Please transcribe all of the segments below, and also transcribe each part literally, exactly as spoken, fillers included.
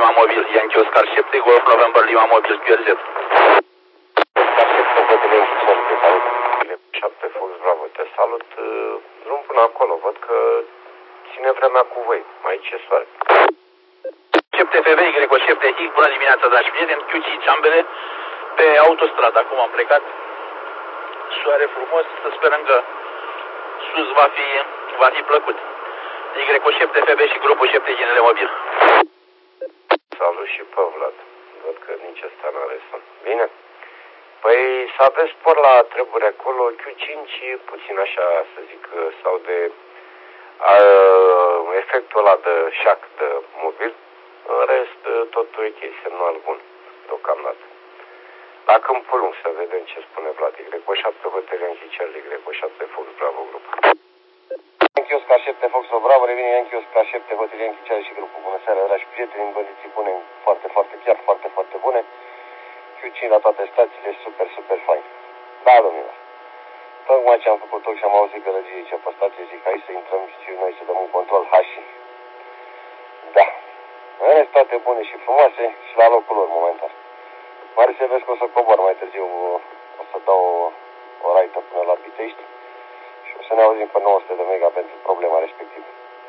Lima Mobil, Yankee Oscar șapte, Golf November Lima Mobil, Q R Z. Oscar șapte, Hotel Yankee Charlie, te salut. șapte, Fox Bravo, te salut. Drum până acolo, văd că ține vremea cu voi, mai ce soare. șapte F V, Y șapte X, bună dimineața, dragi prieteni, Q cinci ambele pe autostradă, acum am plecat. Soare frumos, să sperăm că sus va fi, va fi plăcut. Y șapte F B și grupul șapte Ginele Mobil. Salut și pe Vlad. Văd că nici ăsta n-are son. Bine? Păi să aveți spor la treburi acolo, Q cinci puțin așa, să zic, sau de a, efectul ăla de șac de mobil. În rest, totul e ok, semnal bun, deocamdată. La Câmpul Lung, să vedem ce spune Vlad. Y șapte, Hotel Yankee Charlie, Y șapte, Fox Bravo, grup. Yankee Oscar șapte, Fox Bravo, revine Yankee Oscar șapte, Hotel Yankee Charlie și grupul. Bună seara, dragi prieteni, în condiții bune, foarte, foarte, chiar foarte, foarte bune. Q cinci la toate stațiile, super, super fain. Da, domnilor. Tocmai ce am făcut-o și am auzit gălăgii aici pe stație, zic, hai să intrăm și noi să dăm un control hașii. Da. În rest, toate bune și frumoase și la locul lor momentan. Mare să vezi că o să cobor mai târziu, o să dau o, o raită până la Bitești și o să ne auzim pe nouă sute de mega pentru problema respectivă.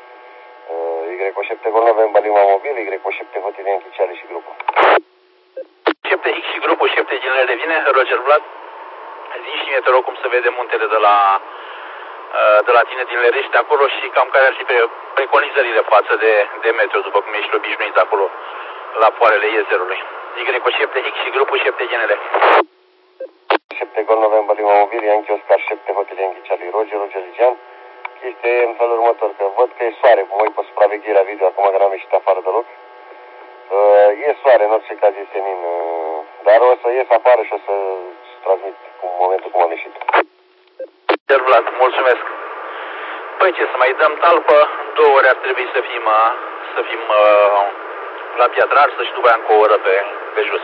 Y șapte Golf November Lima Mobil, Y șapte Hotel Yankee Charlie și grupul. șapte X și grupul șapte Ginele revine, Roger Vlad. Zi și mie, te rog, cum se vede muntele de la, de la tine din Lerești acolo și cam care ar fi pe preconizările față de, de meteo, după cum ești obișnuit acolo la poalele Iezerului. Y șapte X și grupul șapte Ginele. șapte Golf November Lima Mobil, Yankee Oscar șapte, Hotel Yankee Charlie, Roger, Roger Ligian. Chestia e în felul următor, că văd că e soare, cum voi pe supravegherea video, acum că n-am ieșit afară deloc. Uh, e soare, în orice caz e senin, uh, dar o să ies afară și o să transmit cu momentul cum am ieșit. Roger Vlad, mulțumesc. Păi ce, să mai dăm talpă, două ore ar trebui să fim, să fim uh, la Piatrar, să și după aia încă o oră pe, pe jos.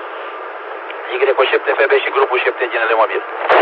Y șapte F B și grupul șapte Ginele Mobil.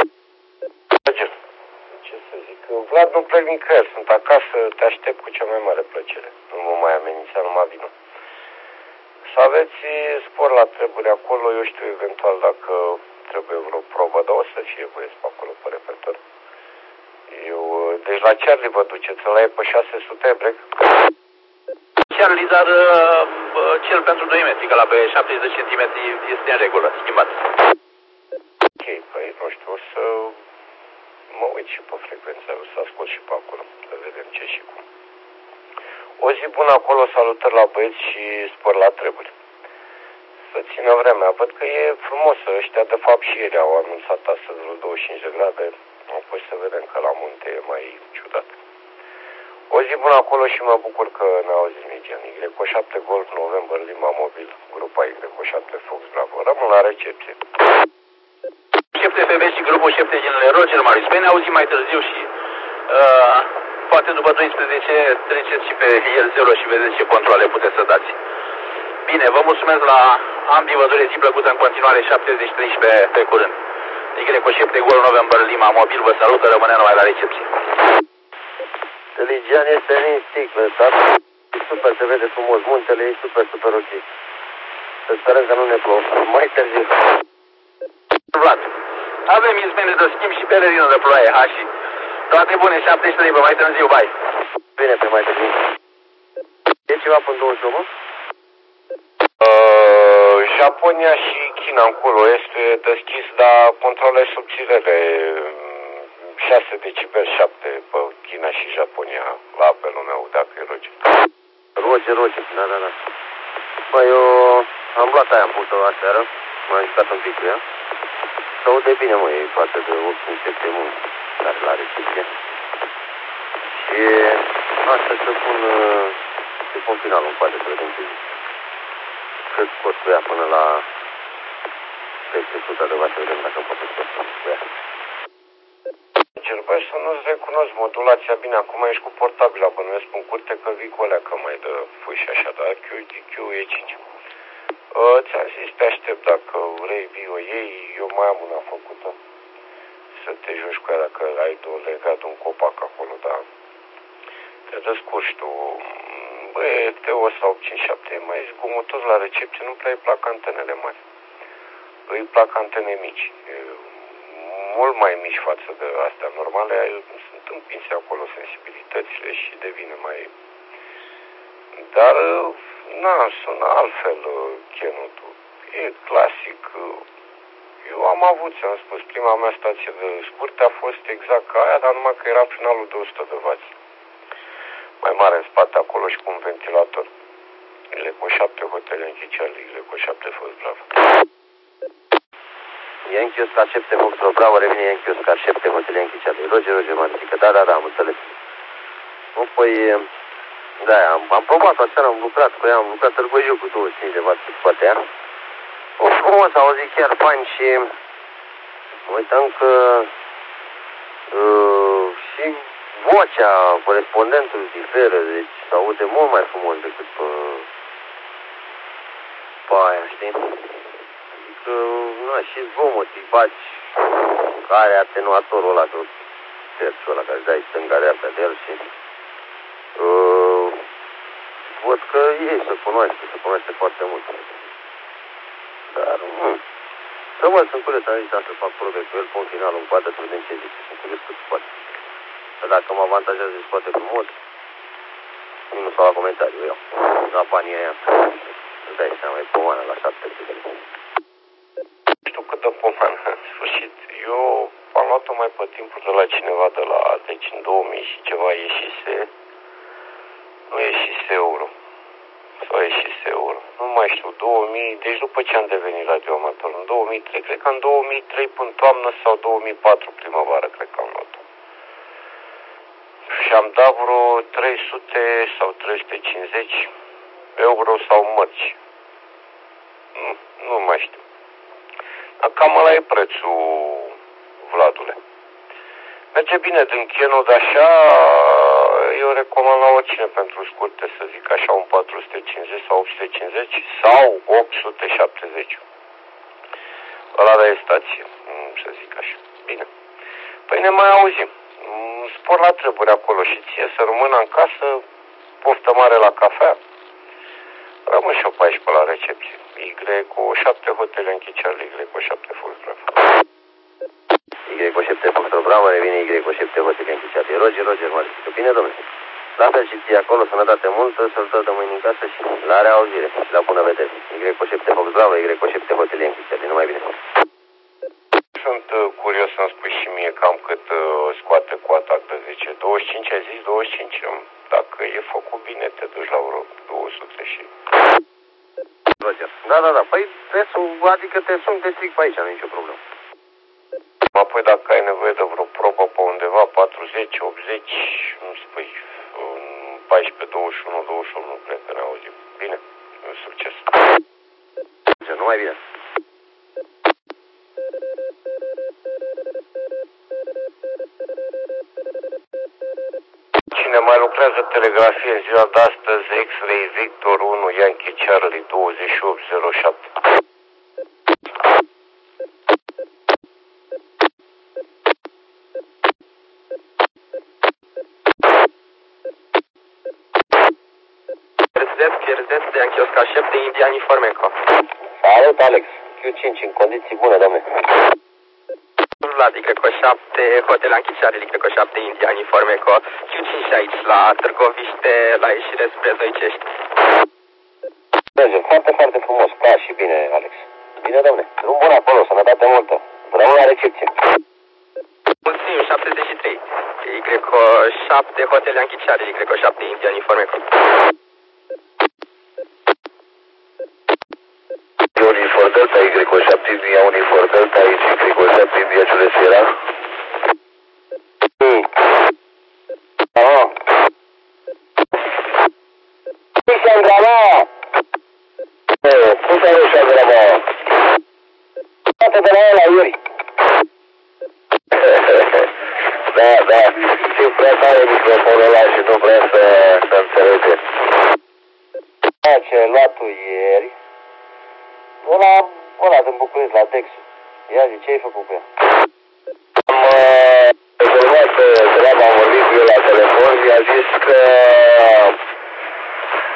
Ce să zic, Vlad, nu plec nicăieri, sunt acasă, te aștept cu cea mai mare plăcere. Nu mă mai amenința, numai vină. Să aveți spor la treburi acolo, eu știu eventual dacă trebuie vreo probă, dar o să fie băieți pe acolo pe repertor. Eu, deci la Charlie vă duceți, ăla e pe șase sute break? Charlie, dar uh, cel pentru doi metri, că la pe șaptezeci de centimetri este în regulă, schimbat. Ok, păi nu știu, o să mă uit și pe frecvența, o să ascult și pe acolo, să vedem ce și cum. O zi bună acolo, salutări la băieți și spor la treburi. Să țină vremea, văd că e frumos, ăștia de fapt și ieri au anunțat astăzi vreo douăzeci și cinci de grade, apoi să vedem că la munte e mai ciudat. O zi bună acolo și mă bucur că ne auzim, Migian. Y șapte Golf November Lima Mobil, grupa Y șapte Fox Bravo. Rămân la recepție. șapte F B și grupul șapte Ginele, Roger Marius. Bine, ne auzim mai târziu și uh, poate după doisprezece treceți și pe el zero și vedeți ce controle puteți să dați. Bine, vă mulțumesc la ambii, vă doresc zi plăcută în continuare, șaptezeci treisprezece pe curând. Y șapte Golf November Lima Mobil vă salută, rămâne numai la recepție. Ligian este în sticlă, dar e super, se vede frumos, muntele e super, super ok. Să sperăm că nu ne plouă. Mai târziu. Vlad, avem izmene de schimb și pelerină de ploaie, ha, și toate bune, șaptezeci și trei, pe mai târziu, bai. Bine, pe mai târziu. E ceva până douăzeci și unu? Uh, Japonia și China încolo este deschis, dar controle subțirele. șase decibel șapte pe China și Japonia la apelul meu, dacă e Roger. Roger, Roger, da, da, da. Bă, eu am luat aia, am pus-o aseară, m-am jucat un pic cu ea. Se aude bine, mă, e față de oricum este mult, dar la recepție. Și astăzi să pun, să pun finalul în poate, să vedem ce zic. Cât scot cu ea până la peste o sută de vate, să vedem dacă pot să scot cu ea. Băi, să nu-ți recunosc modulația bine, acum ești cu portabila, bănuiesc în curte că vii cu alea că mai dă fuși așa, dar Q, Q e cinci. Uh, ți-am zis, te aștept dacă vrei, vii o iei, eu mai am una făcută. Să te joci cu ea dacă ai două legat un copac acolo, dar te descurci tu. Băi, T O sau opt cinci șapte, e mai zgomotos la recepție, nu prea îi plac antenele mari. Îi plac antene mici, mult mai mici față de astea normale, sunt împinse acolo sensibilitățile și devine mai... Dar, na, sună altfel Kenotul. E clasic. Eu am avut, ți-am spus, prima mea stație de scurte a fost exact ca aia, dar numai că era finalul de o sută de wați. Mai mare în spate acolo și cu un ventilator. Leco șapte Hotel Yankee Charlie, Leco șapte fost Bravo. Yankee Oscar șapte Foxtrot Bravo, revine Yankee Oscar șapte Hotel Yankee Charlie. Roger, Roger, Marțică, da, da, da, am înțeles. Nu, păi, da, am, am probat aseară, am lucrat cu ea, am lucrat târgoiu cu douăzeci și cinci de wați pe spate ea. O frumos, auzit chiar fain și uitam că uh, și vocea corespondentului diferă, deci se aude mult mai frumos decât pe, pe aia, știi? Adică, na, și zgomotii baci, care atenuatorul ăla, că terțul ăla care îți dai stânga-dreapta de el și uh, văd că ei se cunoaște, se cunoaște foarte mult. Dar, nu. Să văd, sunt curios, am zis să fac probe cu el, pun finalul în coadă, să vedem ce zice. Sunt curios cât se poate. Că dacă mă avantajează și poate frumos, nu s-au la comentariu, eu. La banii aia. Îți dai seama, e pomană la șapte de lei. Nu știu cât de pomană, în sfârșit. Eu am luat-o mai pe timpul de la cineva de la, deci în două mii și ceva ieșise, nu ieșise euro. Sau ieșise euro. Nu mai știu, două mii, deci după ce am devenit radioamator, în două mii trei, cred că în două mii trei până toamnă sau două mii patru primăvară, cred că am luat-o. Și am dat vreo trei sute sau trei sute cincizeci euro sau mărci. Nu, nu mai știu. Dar cam ăla e prețul, Vladule. Merge bine din Keno, dar așa eu recomand la oricine pentru scurte, să zic așa, un patru sute cincizeci sau opt sute cincizeci sau opt sute șaptezeci. Ăla de stație, să zic așa. Bine. Păi ne mai auzim. Spor la treburi acolo și ție să rămână în casă, poftă mare la cafea. Rămân și-o paisprezece la recepție. Y șapte Hotel Yankee Charlie, Y șapte Fox Bravo. Y șapte Foxtrot Bravo, revine Y șapte Hotel Yankee Charlie. Roger, Roger, Marțică. Bine, domnule. La fel și ție acolo, sănătate multă, să-l de mâine în casă și la reauzire și la bună vedere. Y șapte Fox Bravo, Y șapte Hotel Yankee Charlie. Numai bine. Sunt uh, curios să-mi spui și mie cam cât uh, scoate coata de zice. douăzeci și cinci, ai zis douăzeci și cinci. Dacă e făcut bine, te duci la vreo două sute și... Roger. Da, da, da. Păi prețul, adică te sun, te stric pe aici, nu e nicio problemă. Apoi dacă ai nevoie de vreo probă pe undeva, patruzeci, optzeci, nu spui, paisprezece, douăzeci și unu, douăzeci și unu, nu cred că ne auzim. Bine, succes. Numai bine. Cine mai lucrează telegrafie în ziua de astăzi, X-Ray Victor unu, Yankee Charlie douăzeci și opt zero șapte. Pierzet, Yankee Oscar șapte, India Uniform Echo. Salut, Alex. Q cinci în condiții bune, domne. Vlad, Y șapte, Hotel Yankee Charlie, Y șapte, India Uniform Echo. Q cinci aici, la Târgoviște, la ieșire spre Zoicești. Merge, foarte, foarte frumos, clar și bine, Alex. Bine, domne. Drum bun acolo, sănătate multă. Rămân la recepție. Mulțumim, șaptezeci și trei. Y șapte, Hotel Yankee Charlie, Y șapte, India Uniform Echo. Uniform Delta, Y șapte, India Uniform Delta, aici Y șapte, India Juliet Sierra. Hmm. Aha. Cristian Grama! Cum te arăși, Grama? Toată de la el la Iuri. Da, da, știu prea tare microfonul ăla și nu vrea să, să înțelege. Da, ce ai luat tu ieri, ăla, ăla din București, la Texul. Ia zi, ce ai făcut cu ea? Am rezolvat treaba, am vorbit cu el la telefon, mi-a zis că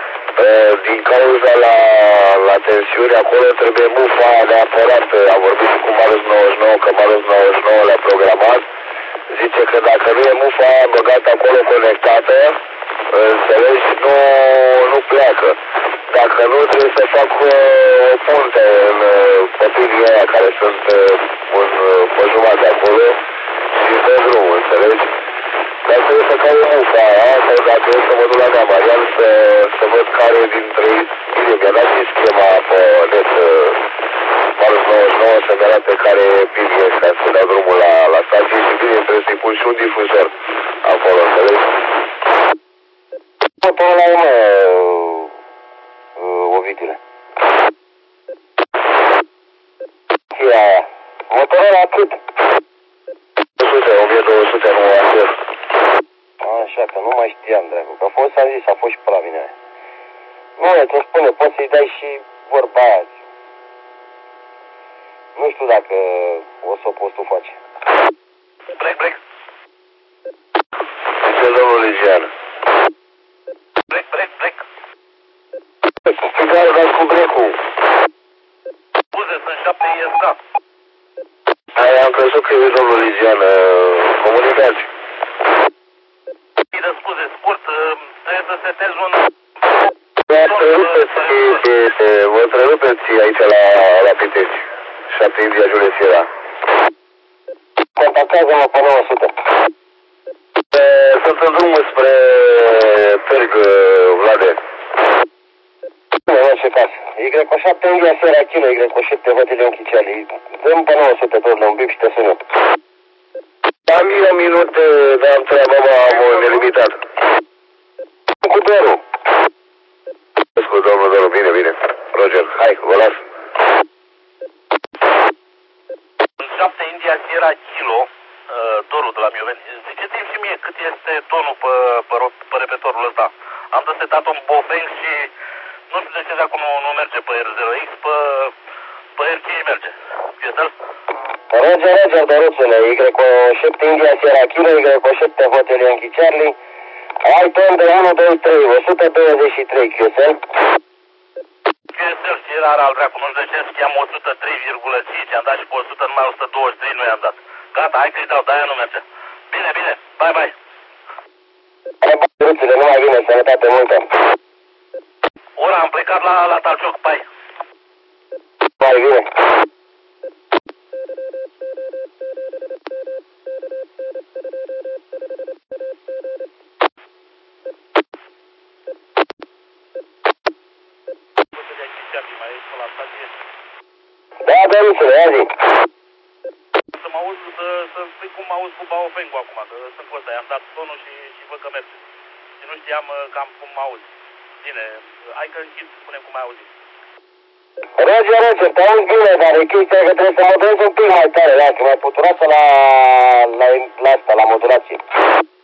din cauza la, la tensiuni acolo trebuie mufa aia neapărat. Am vorbit cu Marus nouăzeci și nouă, că Marus nouăzeci și nouă le-a programat. Zice că dacă nu e mufa aia băgată acolo conectată, înțelegi, nu, nu pleacă. Dacă nu, trebuie să fac o punte în păpirii aia care sunt în, pe jumătate acolo și dă drumul, înțelegi? Dar trebuie să caut mufa aia, sau dacă e să mă duc la Nea Marian să, să văd care dintre ei. Bine, mi-a dat și schema pe net Marus nouăzeci și nouă să-mi arate care pin e ca să dau drumul la, la stație și bine, trebuie să-i pun și un difuzor acolo, înțelegi? Până la urmă, Ovidule. Fie aia. Motorul la cât? o sută, o mie două sute, nu așa. Așa, că nu mai știam, dragul. Că a fost, am zis, a fost și pe la mine aia. Nu, te spune, poți să-i dai și vorba aia. Nu știu dacă o să o poți tu face. Break, break. Zice domnul Ligian. Break, break, break. Care dați cu break-ul? Scuze, sunt șapte I S K. Aia am crezut că e domnul Ligian. Comunicați. Bine, scuze, scurt, trebuie să setezi un... Vă întrerupeți, vă întrerupeți aici la, la Pitești. șapte India Julius Sierra. Contactează-mă pe nouă sute. Sunt în drumul spre Perg, Vlade. Nu, în ce caz. Y șapte India Sierra Kilo, Y șapte Hotel Închiciali. Dăm pe nouă sute tot la un bip și te sună. Am eu un minut, dar am treabă, am nelimitat. Cu Doru. Cu domnul Doru, bine, bine. Roger, hai, vă las. șapte India Sierra Kilo, uh, Doru de la Mioveni. Ziceți-mi și mie cât este tonul pe, pe, pe repetorul ăsta. Am desetat un Bofeng și nu știu de ce dacă nu, nu merge pe R zero X, pe, pe R cinci merge. Fietel? Roger, Roger, Doruțule, Y șapte India Sierra Kilo, Y șapte Hotel Yankee Charlie. Ai ton de unu doi trei, o sută douăzeci și trei Q S L. Q S L și era al dracu, nu știu de ce schiam o sută trei virgulă cinci, am dat și pe o sută, numai o sută douăzeci și trei nu i-am dat. Gata, hai că-i dau, de-aia nu merge. Bine, bine, bye, bye. Hai, bă, Doruțule, numai bine, sănătate multă. Ora, am plecat la, la Talcioc, bye. Mai bine. Da, Doruțule, ia zi. Să mă auzi, să, să spui cum mă auzi cu Baofeng-ul acum, că sunt cu ăsta, i-am dat tonul și, și văd că merge. Și nu știam cam cum mă auzi. Bine, hai că închid, spune cum ai auzit. Roger, Roger, te auzi bine, dar e chestia că trebuie să modulezi un pic mai tare, da, că mai puturată la, la, la asta, la modulație.